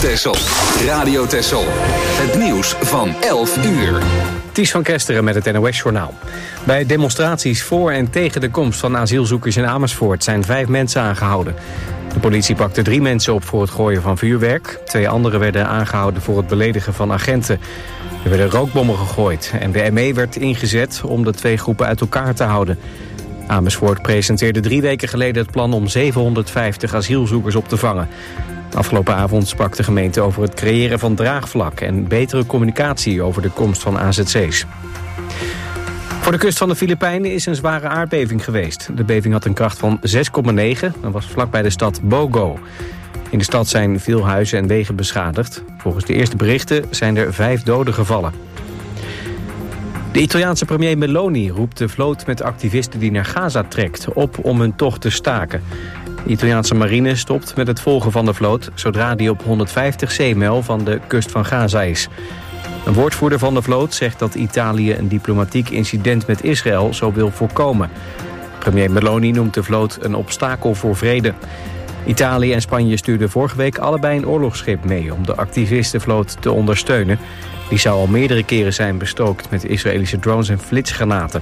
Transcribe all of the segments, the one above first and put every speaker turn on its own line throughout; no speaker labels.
Texel. Radio Texel. Het nieuws van 11 uur.
Ties van Kesteren met het NOS-journaal. Bij demonstraties voor en tegen de komst van asielzoekers in Amersfoort zijn 5 mensen aangehouden. De politie pakte 3 mensen op voor het gooien van vuurwerk. 2 anderen werden aangehouden voor het beledigen van agenten. Er werden rookbommen gegooid en de ME werd ingezet om de 2 groepen uit elkaar te houden. Amersfoort presenteerde 3 weken geleden het plan om 750 asielzoekers op te vangen. Afgelopen avond sprak de gemeente over het creëren van draagvlak en betere communicatie over de komst van AZC's. Voor de kust van de Filipijnen is een zware aardbeving geweest. De beving had een kracht van 6,9 en was vlakbij de stad Bogo. In de stad zijn veel huizen en wegen beschadigd. Volgens de eerste berichten zijn er 5 doden gevallen. De Italiaanse premier Meloni roept de vloot met activisten die naar Gaza trekt op om hun tocht te staken. De Italiaanse marine stopt met het volgen van de vloot zodra die op 150 zeemijl van de kust van Gaza is. Een woordvoerder van de vloot zegt dat Italië een diplomatiek incident met Israël zo wil voorkomen. Premier Meloni noemt de vloot een obstakel voor vrede. Italië en Spanje stuurden vorige week allebei een oorlogsschip mee om de activistenvloot te ondersteunen. Die zou al meerdere keren zijn bestookt met Israëlische drones en flitsgranaten.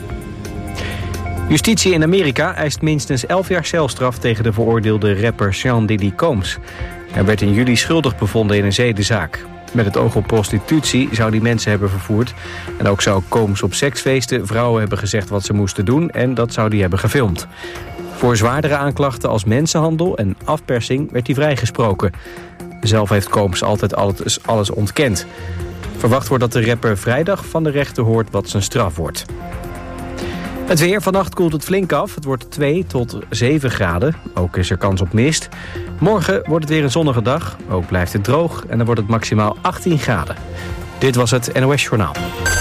Justitie in Amerika eist minstens 11 jaar celstraf tegen de veroordeelde rapper Sean Diddy Combs. Hij werd in juli schuldig bevonden in een zedenzaak. Met het oog op prostitutie zou die mensen hebben vervoerd. En ook zou Combs op seksfeesten vrouwen hebben gezegd wat ze moesten doen en dat zou hij hebben gefilmd. Voor zwaardere aanklachten als mensenhandel en afpersing werd hij vrijgesproken. Zelf heeft Combs altijd alles ontkend. Verwacht wordt dat de rapper vrijdag van de rechter hoort wat zijn straf wordt. Het weer, vannacht koelt het flink af. Het wordt 2 tot 7 graden. Ook is er kans op mist. Morgen wordt het weer een zonnige dag. Ook blijft het droog en dan wordt het maximaal 18 graden. Dit was het NOS Journaal.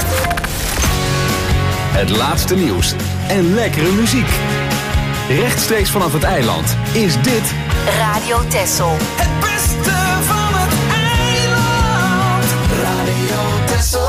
Het laatste nieuws en lekkere muziek. Rechtstreeks vanaf het eiland is dit
Radio Texel.
Het beste van het eiland. Radio Texel.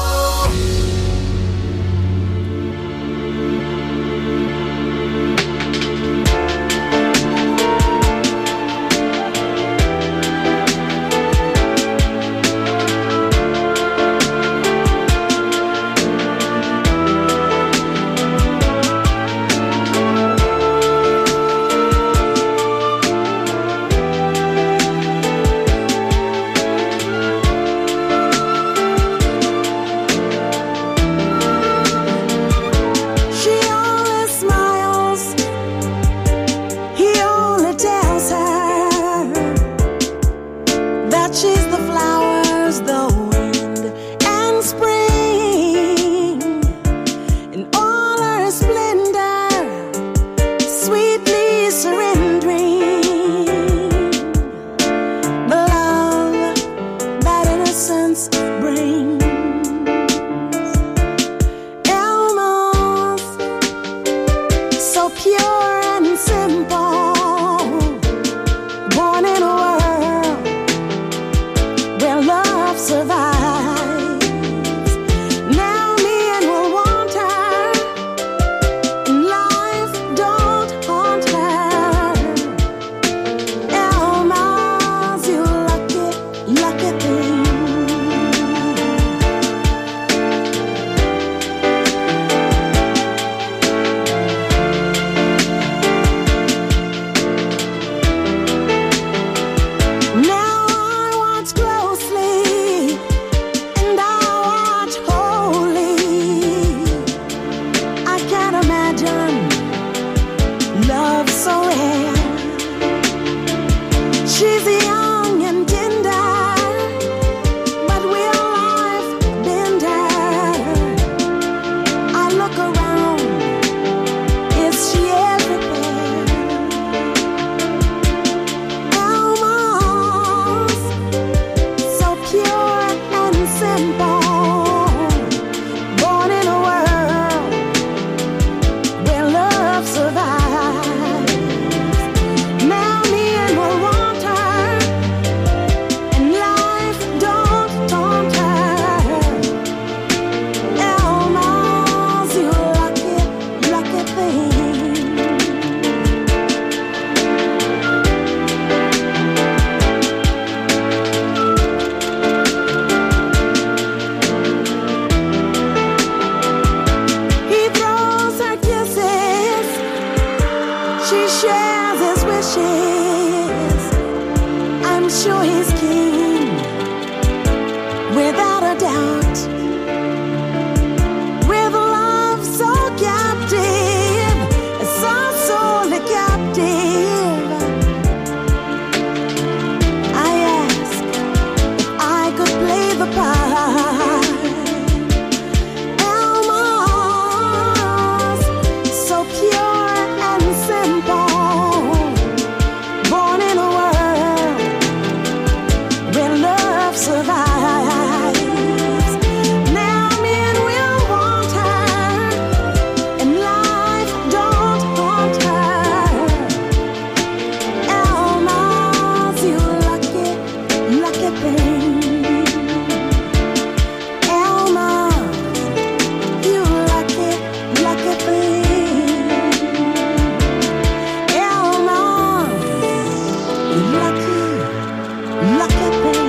shares his wishes. I'm sure he's king, without a doubt. With love so captive, so sorely captive, I ask if I could play the part. Elmo's so pure and simple, born in a world where love survives. Now men will want her, and life don't haunt her. Elmo's, you lucky, lucky thing. Elmo's, you lucky, lucky thing. Elmo's, you lucky, lucky thing.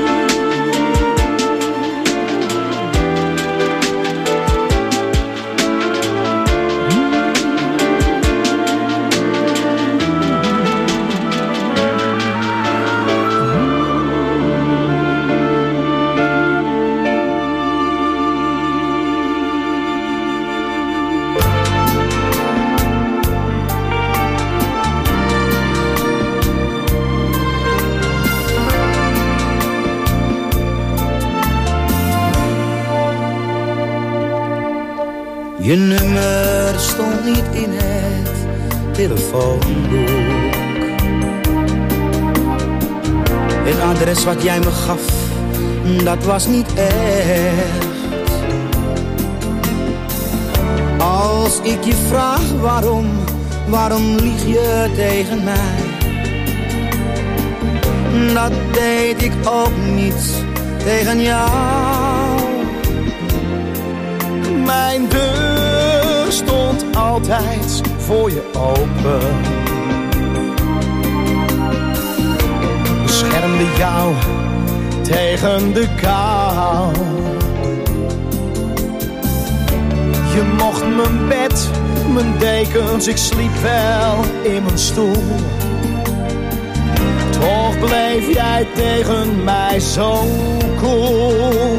Je nummer stond niet in het telefoonboek. Het adres wat jij me gaf, dat was niet echt. Als ik je vraag waarom lieg je tegen mij? Dat deed ik ook niet tegen jou.
Mijn deur stond altijd voor je open. Beschermde jou tegen de kou. Je mocht mijn bed, mijn dekens, ik sliep wel in mijn stoel. Toch bleef jij tegen mij zo koel.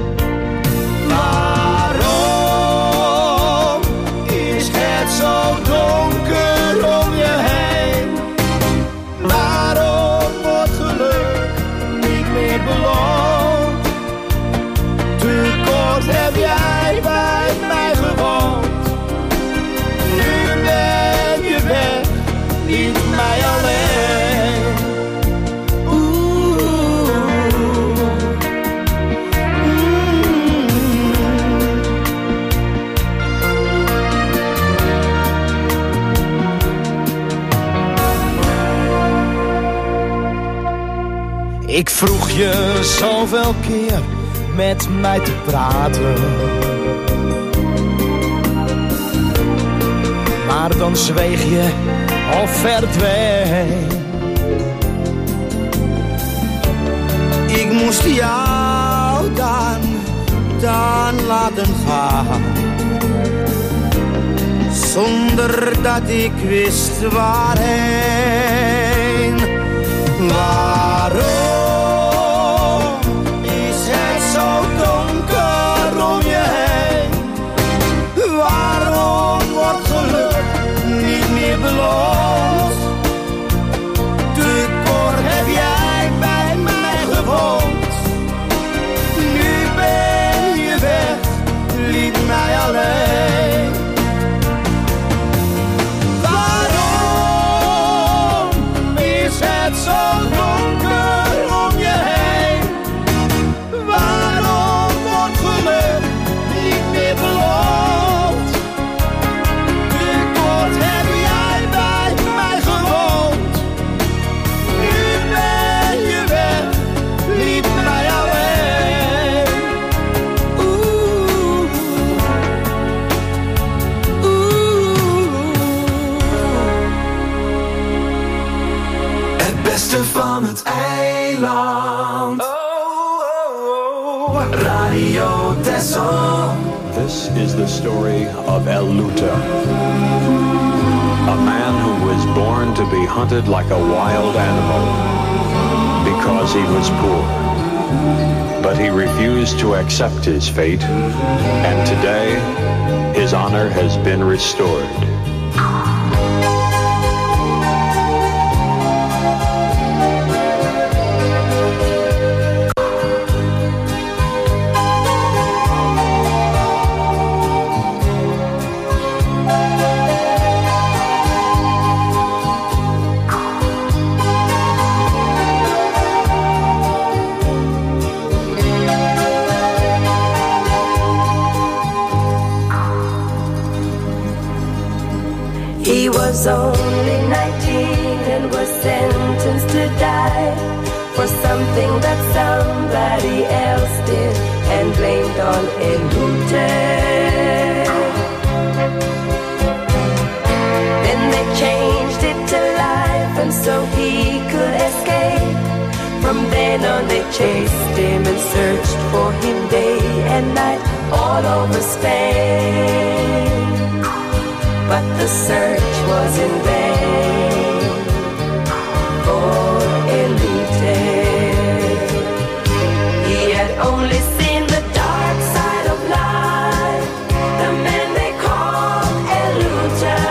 Waarom is het zo donker om je heen? Waarom wordt geluk niet meer beloond? Te kort heb jij bij mij gewoond. Nu ben je weg, liet mij alleen. Ik vroeg je zoveel keer met mij te praten, maar dan zweeg je of verdween.
Ik moest jou dan laten gaan, zonder dat ik wist waarheen. Waarom is het zo donker om je heen? Waarom wordt geluk niet meer beloond? Te kort heb jij bij mij gewoond. Nu ben je weg, liet mij alleen. Waarom is het zo donker om je heen? Waarom wordt geluk niet meer beloond? Te kort heb jij bij mij gewoond. Nu ben je weg, liet mij alleen.
Het beste van het eiland. Radio Texel.
This is the story of El Luta, a man who was born to be hunted like a wild animal because he was poor. But he refused to accept his fate, and today his honor has been restored.
He was only 19 and was sentenced to die for something that somebody else did and blamed on Eleuter. Then they changed it to life and so he could escape. From then on they chased him and searched for him day and night all over Spain. But the search was in vain for Eleuter. He had only seen the dark side of life, the man they called Eleuter.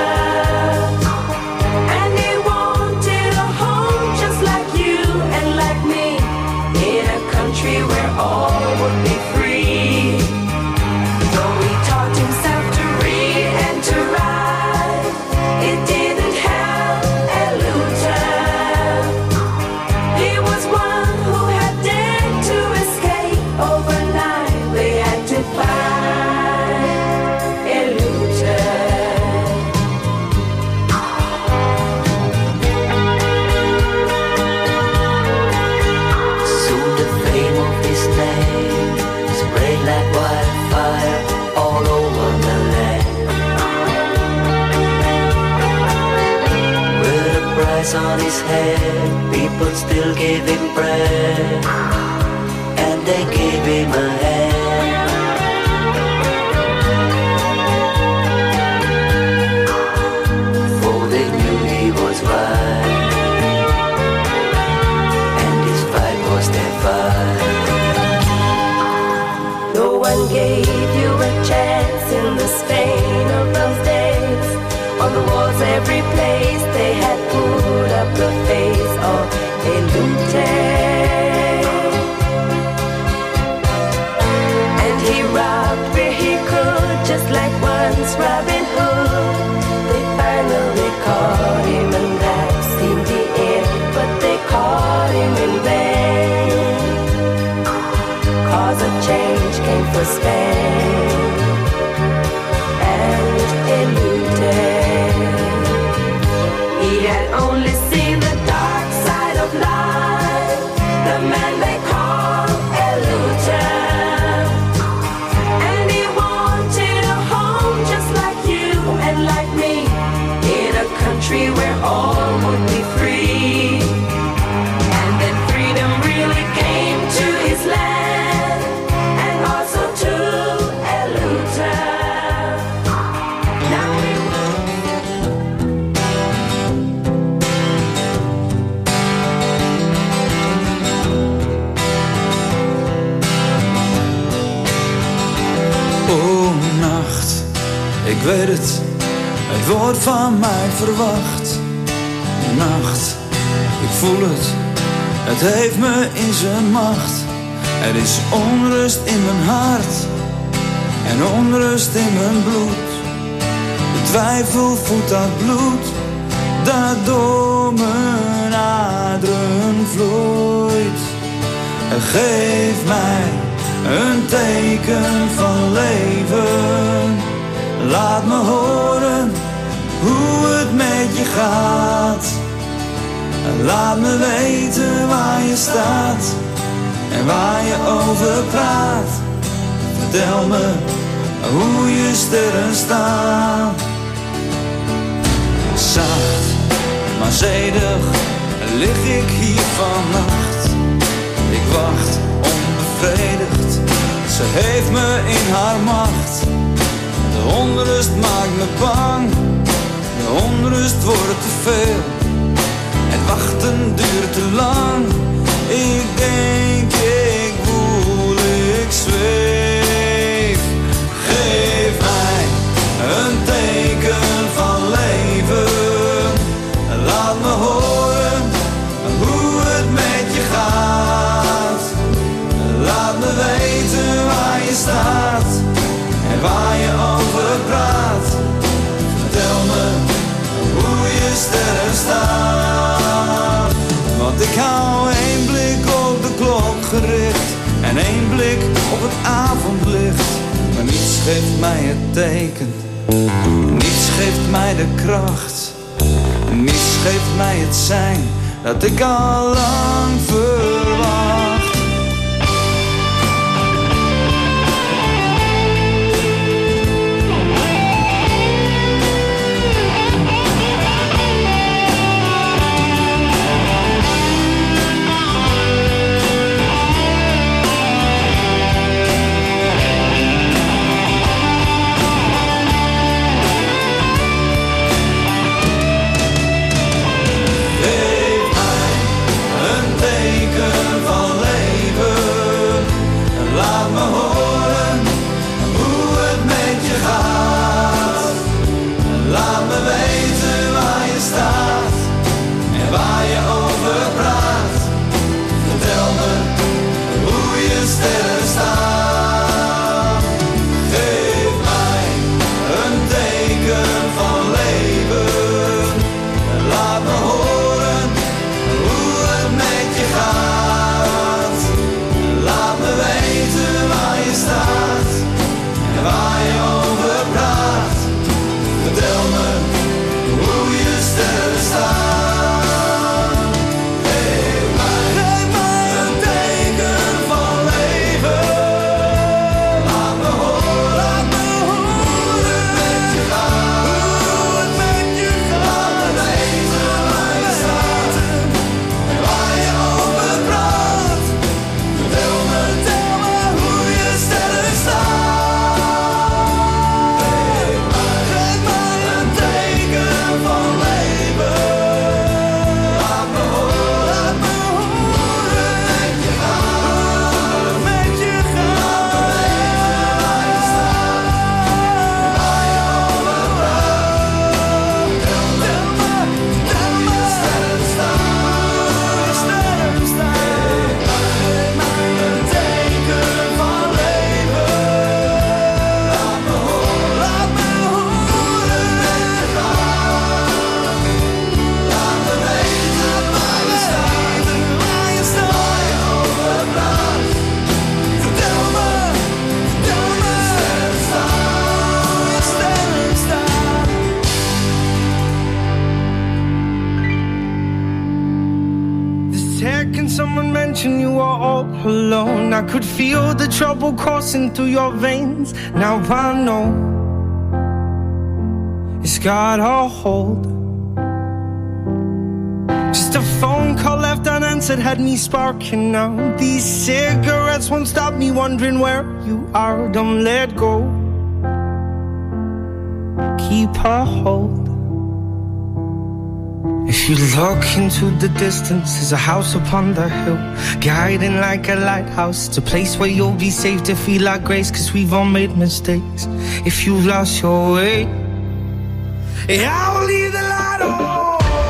And he wanted a home just like you and like me, in a country where all would be free. Though he taught himself to read and to write, it didn't help Eleuter. He was one who had dared to escape overnight. They had to find Eleuter.
Soon the fame of his name spread like wildfire all over the land. With a price on his head, people still gave him bread, and they gave him a hand. For they knew he was right, and his fight was their fight.
No one gave you a chance in the Spain of those days. On the walls every place they had put up the face of Eleuter. And he robbed where he could, just like once Robin Hood. They finally caught him and that seemed the end, but they caught him in vain. Cause a change came for Spain and Eleuter. He had only seen the dark side of life, the man they called Eleuter. And he wanted a home just like you and like me, in a country where all would be free. And then freedom really came to his land, and also to Eleuter. Now we
Oh, nacht, ik weet het, het wordt van mij verwacht. Nacht, ik voel het, het heeft me in zijn macht. Er is onrust in mijn hart en onrust in mijn bloed. De twijfel voedt dat bloed dat door mijn aderen vloeit. Geef mij een teken van leven. Laat me horen hoe het met je gaat. Laat me weten waar je staat en waar je over praat. Vertel me hoe je sterren staan. Zacht, maar zedig lig ik hier vannacht. Ik wacht onbevredigd, ze heeft me in haar macht. De onrust maakt me bang, de onrust wordt te veel. wachten duurt te lang. Ik denk, ik voel, ik zweef. Geef mij een teken van leven. Laat me horen hoe het met je gaat. Laat me weten waar je staat en waar je over praat. Vertel me hoe je sterren staan. Want ik hou één blik op de klok gericht en één blik op het avondlicht. Maar niets geeft mij het teken, niets geeft mij de kracht. Niets geeft mij het zijn dat ik al lang verwacht.
I could feel the trouble coursing through your veins. Now I know it's got a hold. Just a phone call left unanswered had me sparking now. These cigarettes won't stop me wondering where you are. Don't let go, keep a hold. If you look into the distance, there's a house upon the hill, guiding like a lighthouse. It's a place where you'll be safe to feel like grace, 'cause we've all made mistakes. If you've lost your way, I will leave the light on.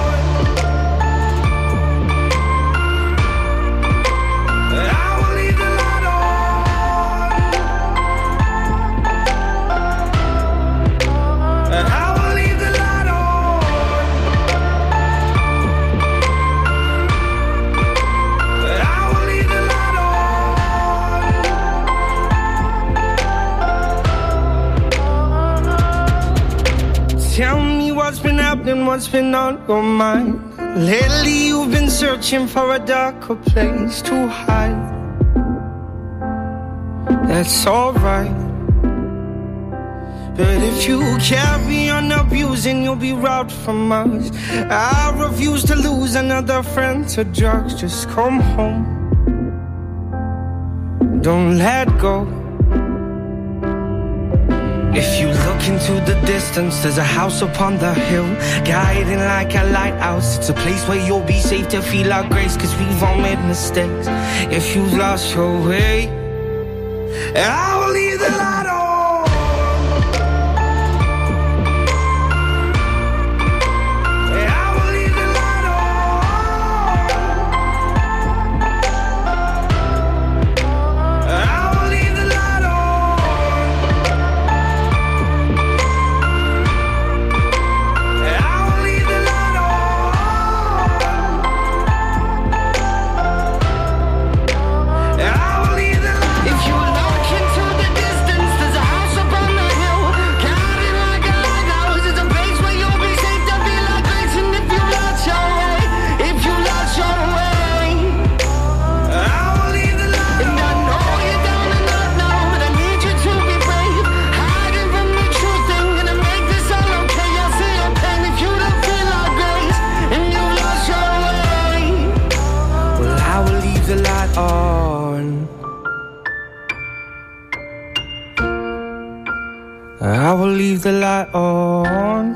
Tell me what's been happening, what's been on your mind. Lately you've been searching for a darker place to hide. That's alright, but if you carry on abusing, you'll be robbed from us. I refuse to lose another friend to drugs. Just come home, don't let go. If you look into the distance, there's a house upon the hill, guiding like a lighthouse. It's a place where you'll be safe to feel our grace, cause we've all made mistakes. If you've lost your way, I will leave the light on. I will leave the light on,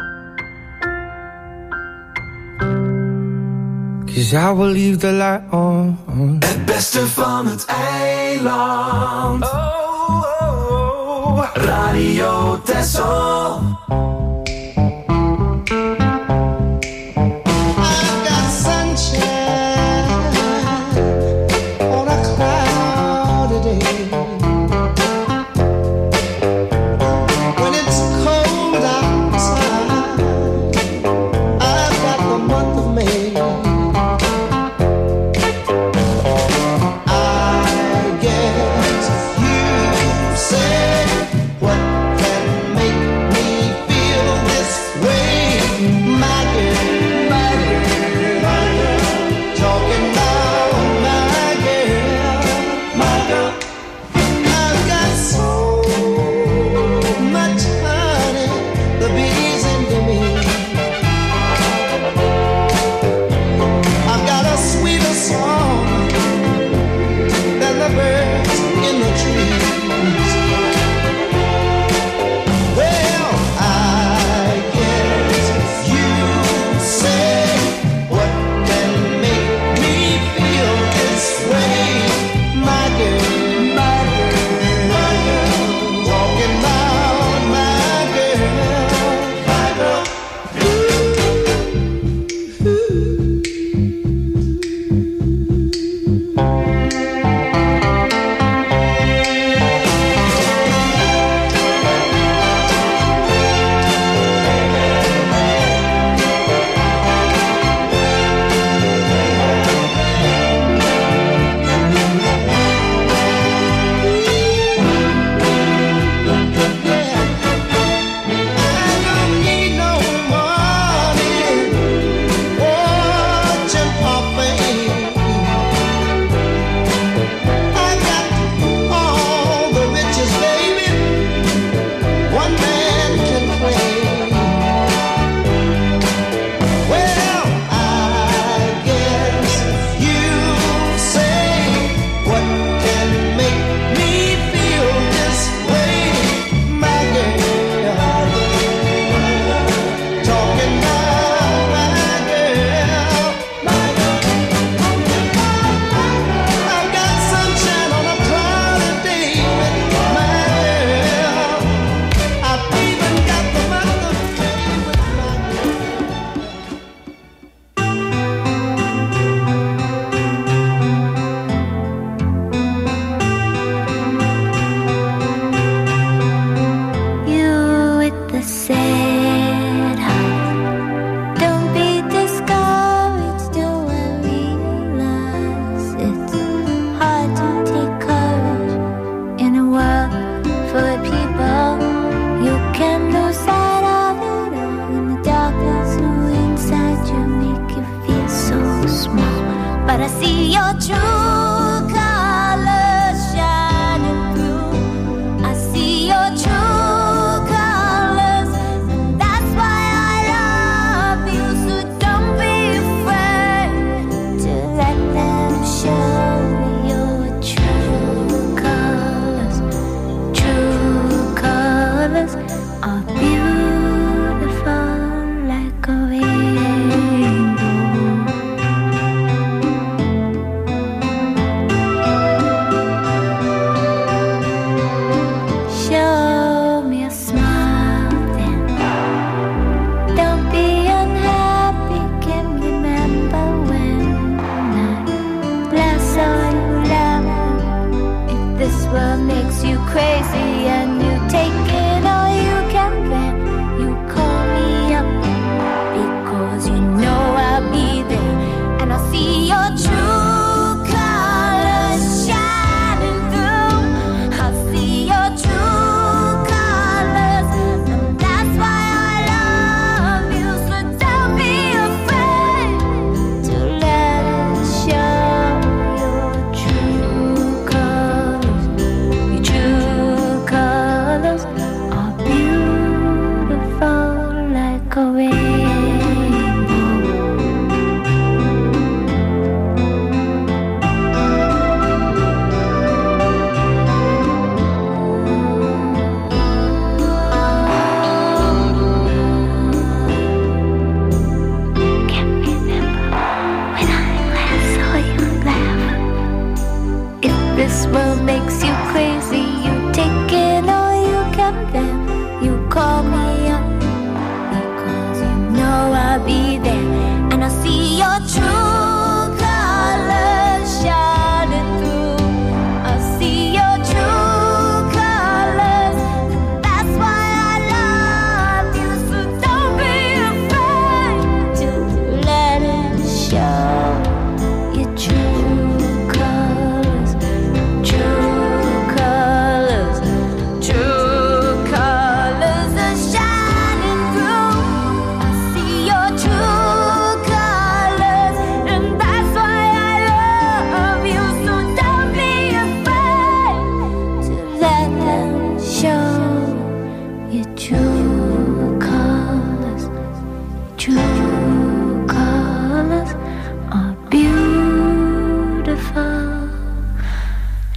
'cause I will leave the light on.
Het beste van het eiland. Oh, oh, oh. Radio Texel.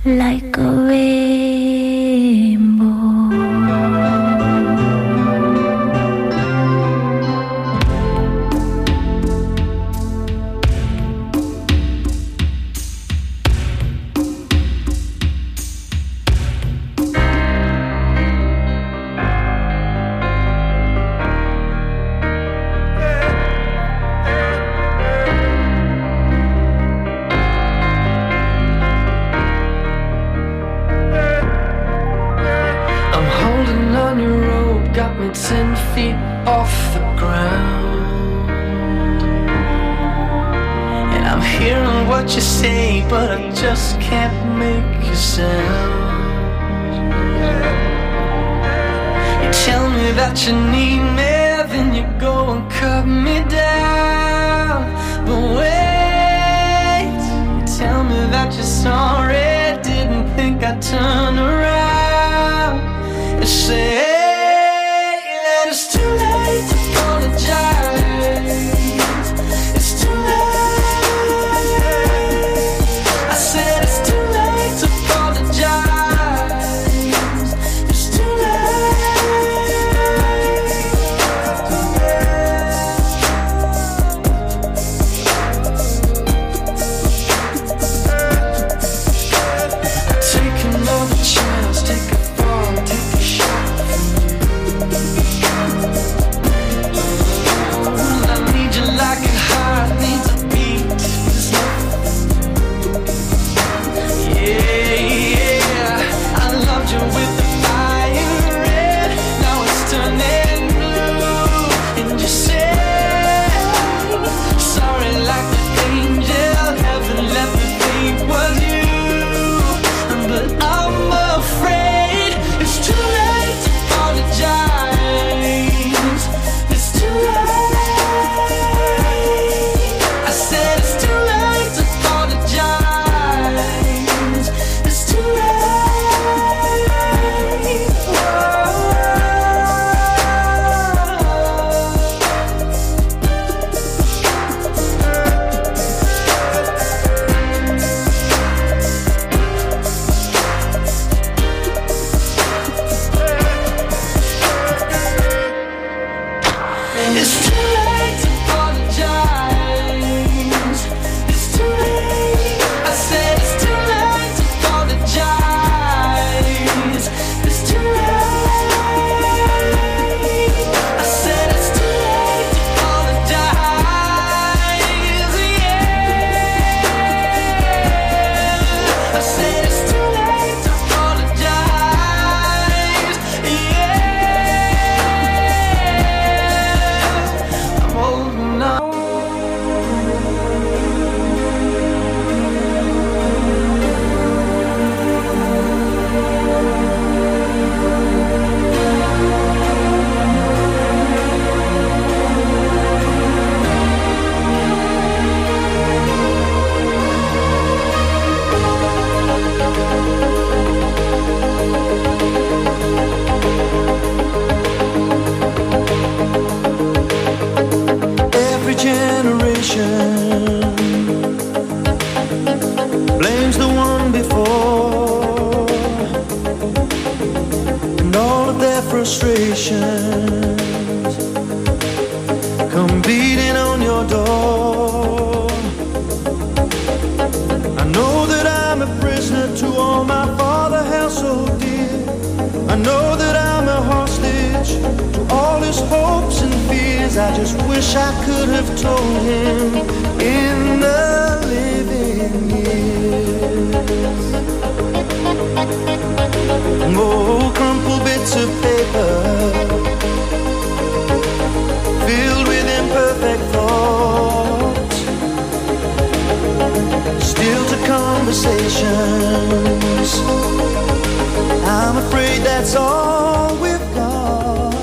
like a rainbow.
I'm holding on your rope, got me 10 feet off the ground. And I'm hearing what you say, but I just can't make a sound. You tell me that you need me, then you go and cut me down. But wait, you tell me that you're sorry, didn't think I'd turn around and say that it's too late to apologize. It's too late. I said it's too late to apologize. It's too take another chance, take a fall, take a shot from you. I need you like a heart needs a beat. Yeah, yeah. I loved you with the fire red, now it's turning blue. And you say sorry like the angel, heaven let me think was you. But I'm afraid it's too late to apologize. It's too late. I said it's too late to apologize. It's too late. It's too late to apologize. It's too late. I said it's too late to apologize. It's too late. I said it's too late to apologize. Yeah. I said it's too late to apologize. Yeah. I'm holding on.
Every generation blames the one before, and all of their frustrations come beating on your door. I know that I'm a prisoner to all my father held so dear. I know that I'm a hostage to all his hopes and fears. I just wish I could have told him in the living years. Oh, crumpled bits of paper filled with imperfect thoughts, still to conversations. I'm afraid that's all we've got.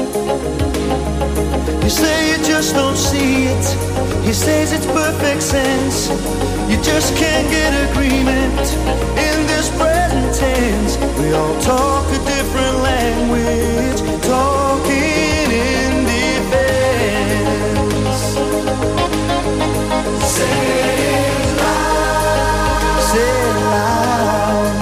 You say you just don't see it. He says it's perfect sense. You just can't get agreement in this present tense. We all talk a different language, talking in defense. Say it loud. Say it loud.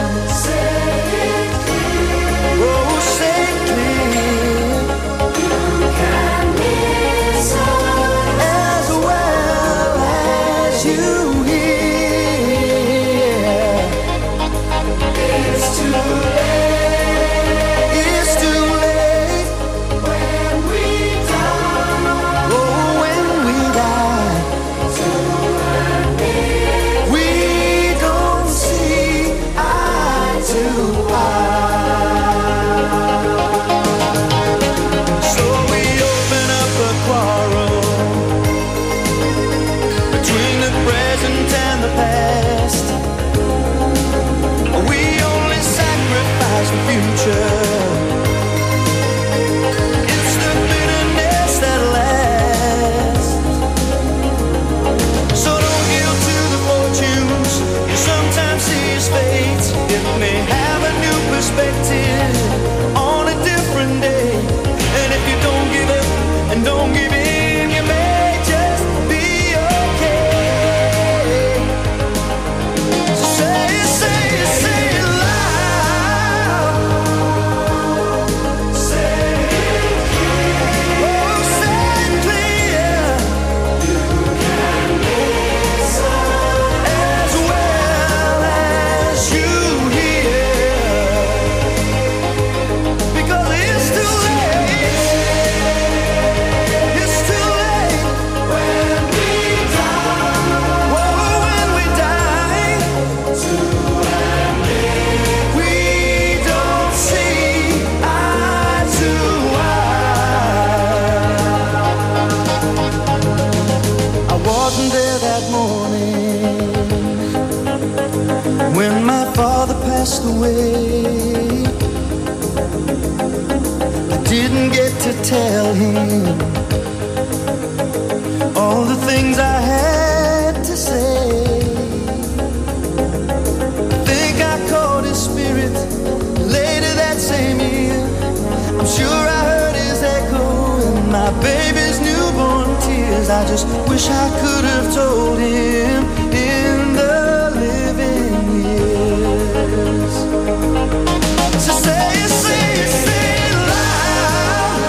wasn't there that morning when my father passed away. I didn't get to tell him all the things I had to say. I think I caught his spirit later that same year. I'm sure I heard his echo in my baby's newborn tears. I just wish I could have told him in the living years. So say it, say it, say it loud.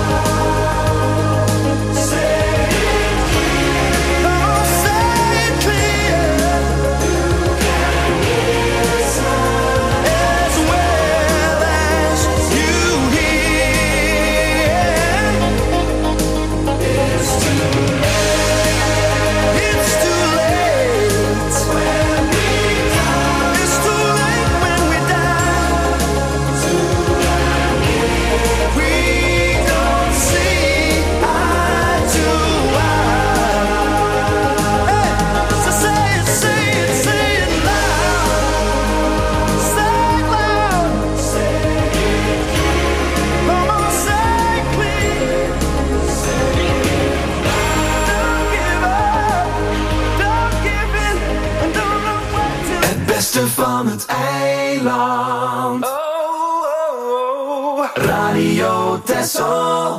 Say it clear. Oh, say it clear. You can listen as well as you hear. It's too late. It's too late when we die. It's too late when we die. We don't see eye to eye. Hey, so say it, say it, say it loud. Say it loud. Say it clear. Come on, say it clear. Say it loud. Don't give up. Don't give in. And don't look back to
Het beste van het eiland. Radio Texel.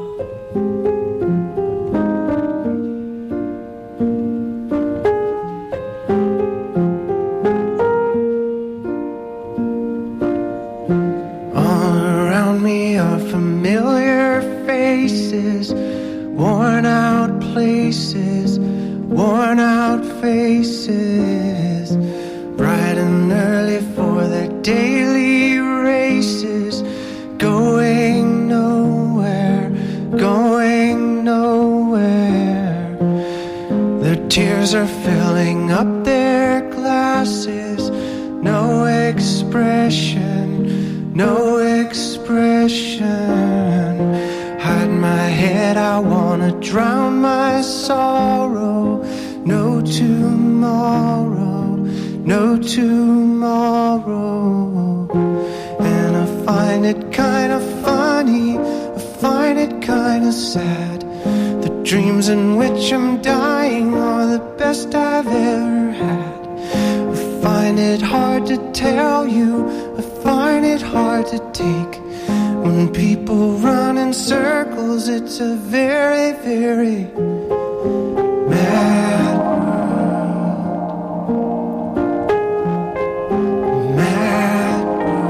All around me are familiar faces, worn out places, worn out faces, bright and early for their daily races, going nowhere, going nowhere. Their tears are filling up their glasses, no expression, no expression. Hide my head, I wanna drown my sorrow. No tomorrow, no tomorrow. And I find it kind of funny, I find it kind of sad. The dreams in which I'm dying are the best I've ever had. I find it hard to tell you, I find it hard to take. When people run in circles, it's a very, very mad world. Mad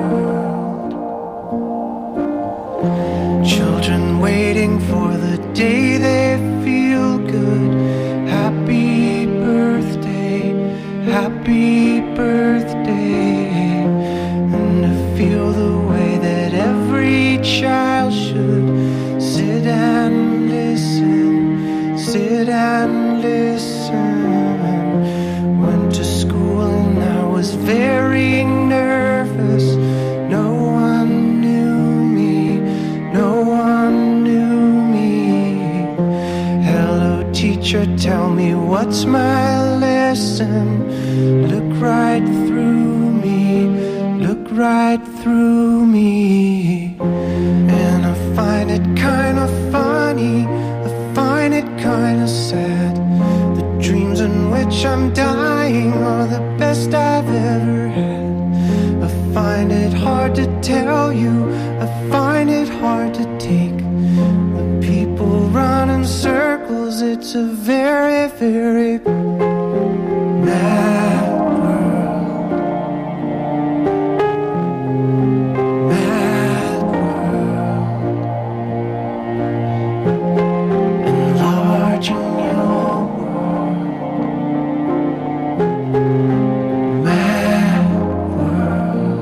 world. Children waiting for the day they feel good. Happy birthday, happy birthday. And to feel the way that every child should sit and listen, sit and listen. Went to school and I was very nervous. No one knew me, no one knew me. Hello teacher, tell me what's my lesson. Look right through me, look right through me. And I find it kind of funny, I find it kind of sad. The dreams in which I'm dying are the best I've ever had. I find it hard to tell you, I find it hard to take. When people run in circles, it's a very, very mad world. Mad world. Enlarging your world. Mad world.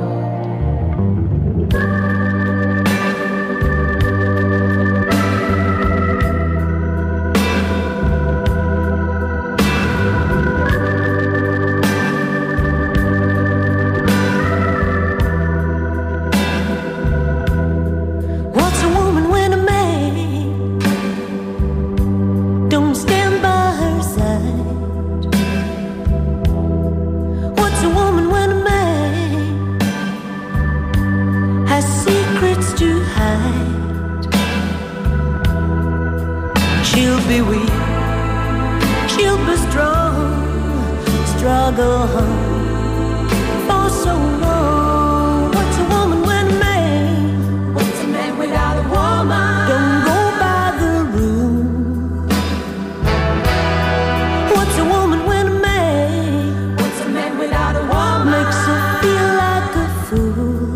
struggle for so long. What's a woman when a man? What's a man without a woman? Don't go by the rule. What's a woman when a man? What's a man without a woman? Makes her feel like a fool.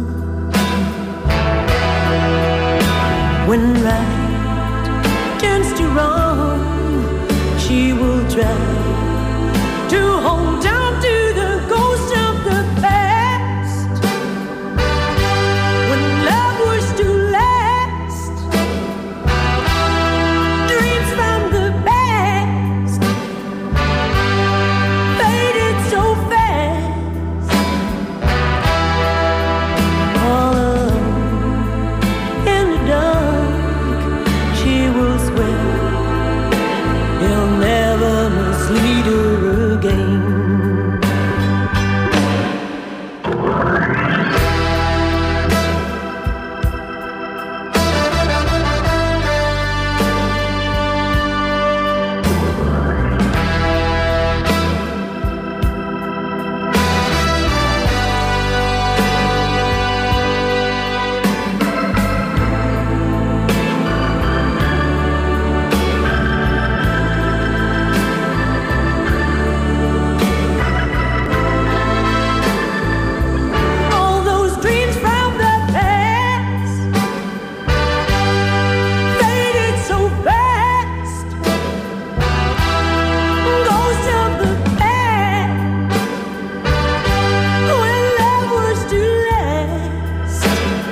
When right turns to wrong, she will try to hold on to the ghost of the past. When love was to last, dreams from the past faded so fast. All alone in the dark, she will swear he'll never mislead her again. All those dreams from the past faded so fast. Ghosts of the past, when love was to last.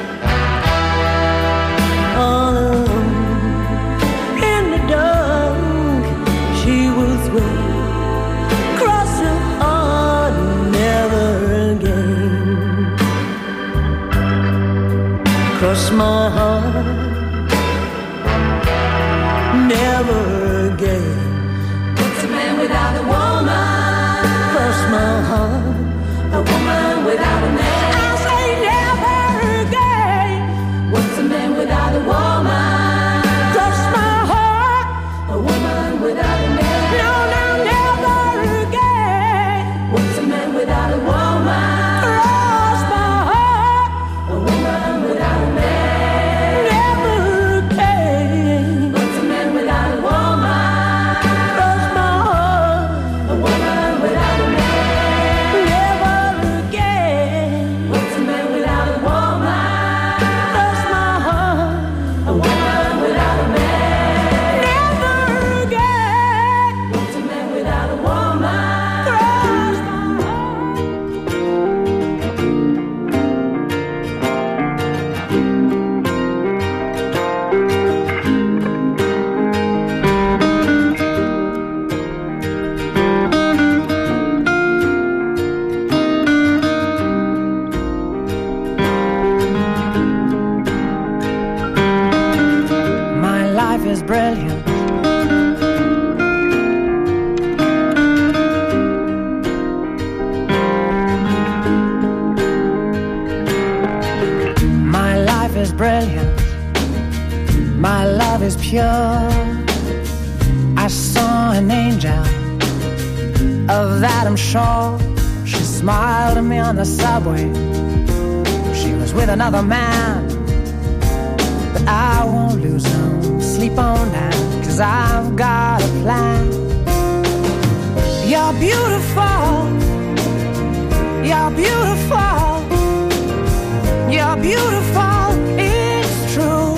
All alone in the dark, she will swear, cross her heart, never again. Cross my heart, never again. What's a man without a woman? Cross my heart, a woman without a man. I say never again. What's a man without a woman? Cross my heart, a woman without a man. No, no, never again. What's a man without a woman? Cross my heart, a woman without a man. Never again. What's a man without a woman? Cross my heart, a woman without a man. Never again. What's a man without a woman? Cross my heart, a woman without a man. Never again. What's a man without a woman? Cross my heart.
My life is brilliant. My life is brilliant. My love is pure. I saw an angel, of that I'm sure. She smiled at me on the subway. She was with another man, but I won't lose no sleep on that, 'cause I've got a plan. You're beautiful. You're beautiful. You're beautiful. It's true.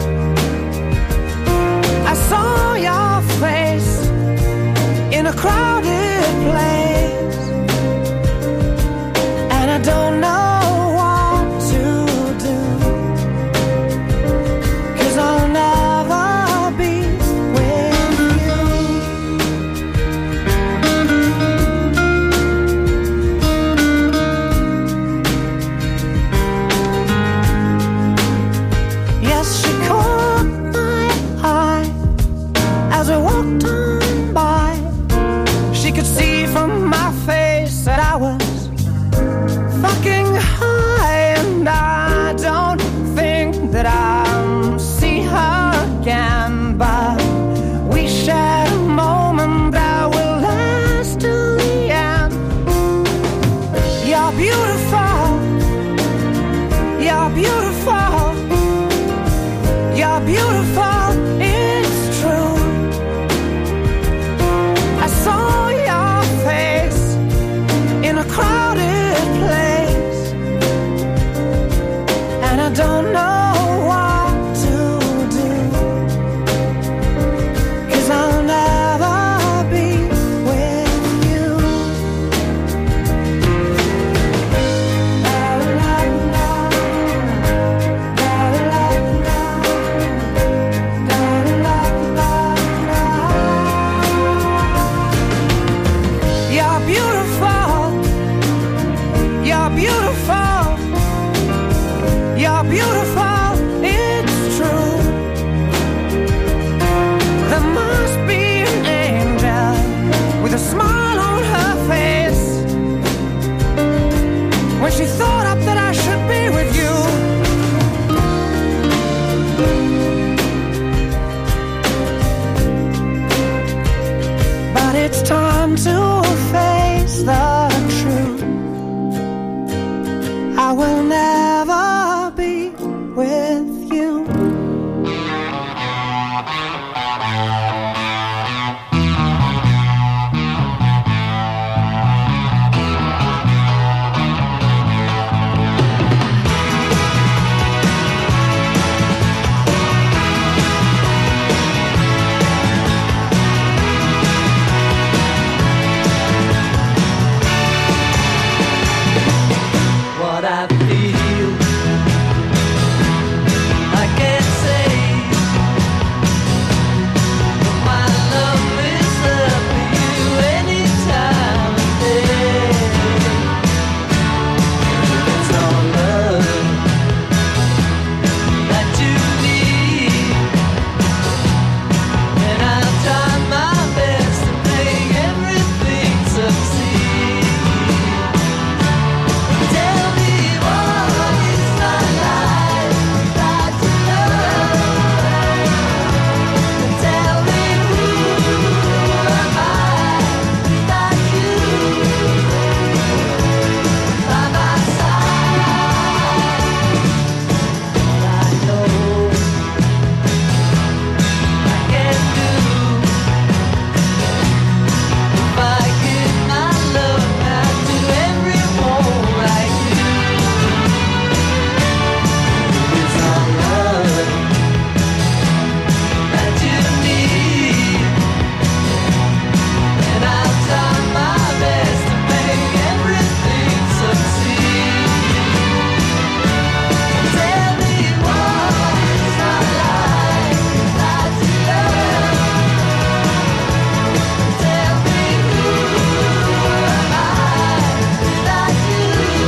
I saw your face in a crowded place, and I don't know what to do, 'cause I'll never be with you. Yes, she caught my eye as we walked on by. She could see from
it's time to face the truth. I will never be with you.
What I feel, I can't say. But my love is there for you anytime of day. It's all love that you need, and I'll try my best to make everything succeed. Tell me what is my life without your love? Tell me who am I without you by my side? I know I can't do if I give my love out to everyone like you. It's all love that you need, and I'll try my best to make everything succeed. Tell me what is my life without your love? Tell me who am I without you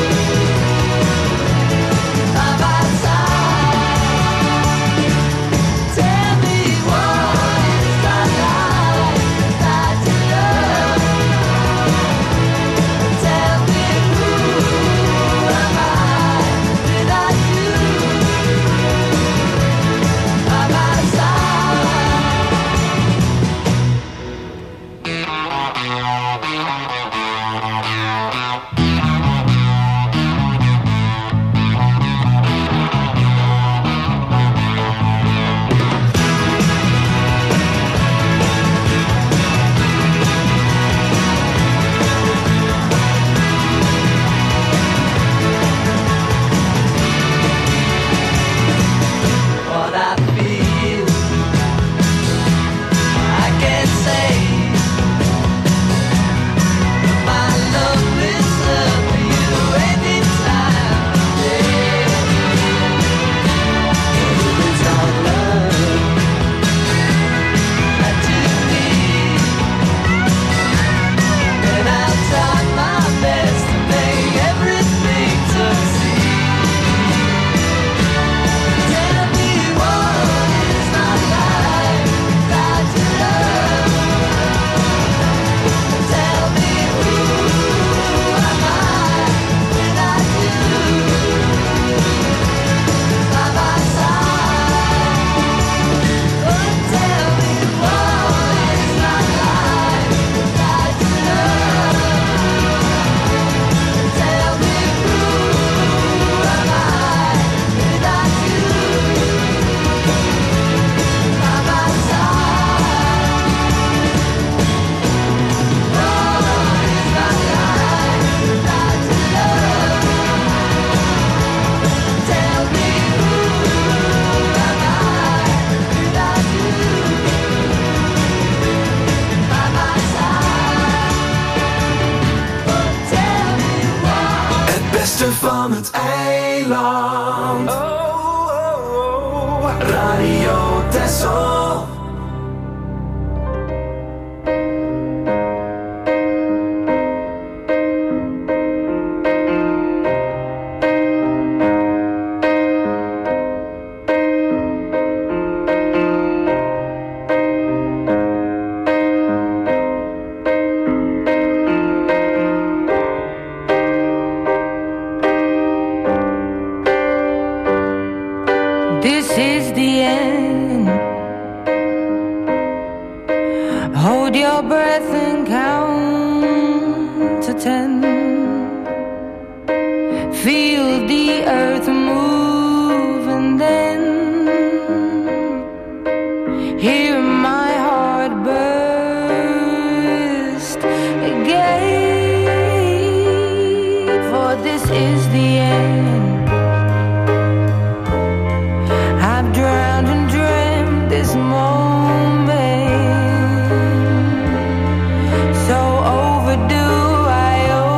by my side? Tell me what is my life without your love? Tell me who am I without you by my What I feel, I can't say. My love is there for you anytime of day. It's all love that you need, and I'll try my best to make everything succeed. Tell me what is my life without your love? Tell me who am I without you by my side? Oh, tell me what is my life without your love? Tell me who am I without you by my side? What is my life without your love? Tell me who am I without you by my side? Oh, tell me what.
Het beste van het eiland. Radio Texel.
This is the end.
pretend. Feel the earth move and then hear my heart burst again. For this is the end. I've drowned and dreamt this moment, so overdue I owe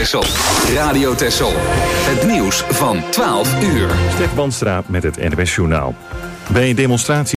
Texel. Radio Texel. Het nieuws van 12 uur.
Stef Bandstra met het NWS Journaal. Bij een demonstratie